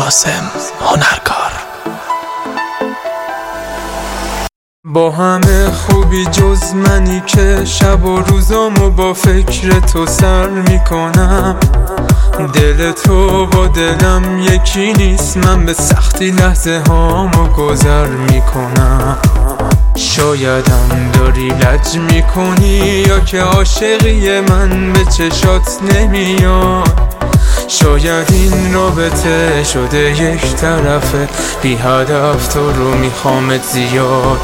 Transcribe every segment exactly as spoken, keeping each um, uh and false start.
قاسم هنرکار. با همه خوبی جز منی که شب و روزامو با فکر تو سر میکنم. دل تو با دلم یکی نیست، من به سختی لحظه هامو گذر میکنم. شایدم داری لج میکنی یا که عاشقی من به چشات نمیاد. شاید این رابطه شده یک طرفه، بی هدف تو رو میخوامت زیاد.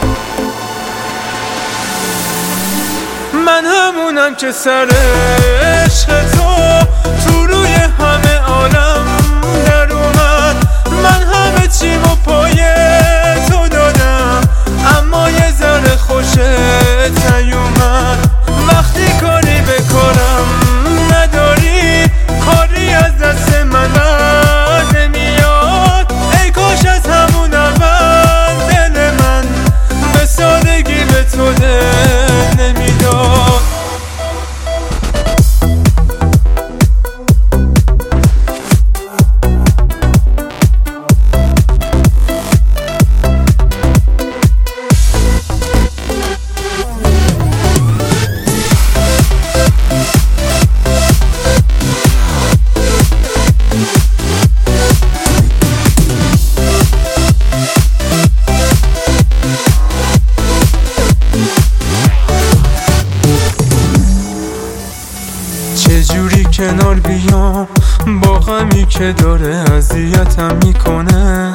من همونم که سر عشق تو تو روی همه عالم در اومد. من همه چیمو پای تو دادم، اما یه ذره خوشت نیومد. وقتی کاری به کارم نداری، کاری از دست من بر نمیاد. ای کاش از همون اول دل من به سادگی به تو دل نمیداد. چجوری کنار بیام با غمی که داره اذیتم میکنه؟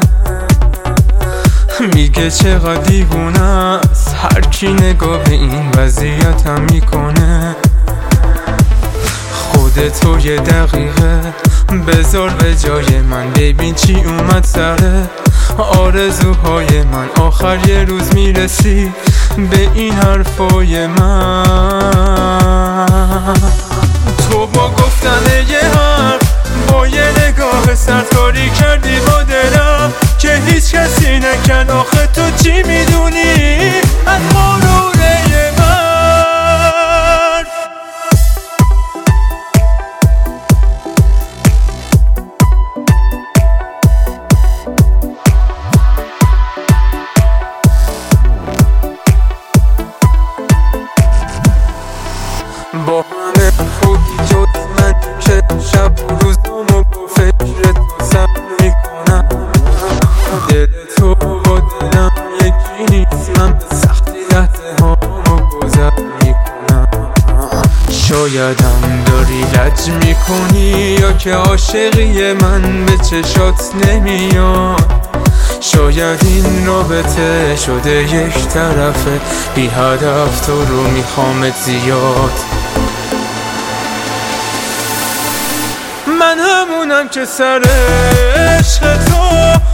میگه چقدر دیوونه است هر کی نگاه به این وضعیتم میکنه. خودتو یه دقیقه بذار به جای من، ببین چی اومد سره آرزوهای من. آخر یه روز میرسی به این حرفای من. تو با گفتن یه حرف با یه نگاه سرکاری کردی با دلم که هیچ کسی نکرد. آخه تو چی میدونی از غروره من؟ با همه خوبی جز من که شب و روزامو با فکر تو سر میکنم. دل تو با دلم یکی نیست، من به سختی لحظه هامو گذر میکنم. شایدم داری لج میکنی یا که عاشقی من به چشات نمیاد. شاید این رابطه شده یک طرفه، بی هدف تو رو میخوامت زیاد. من همونم که سر عشق تو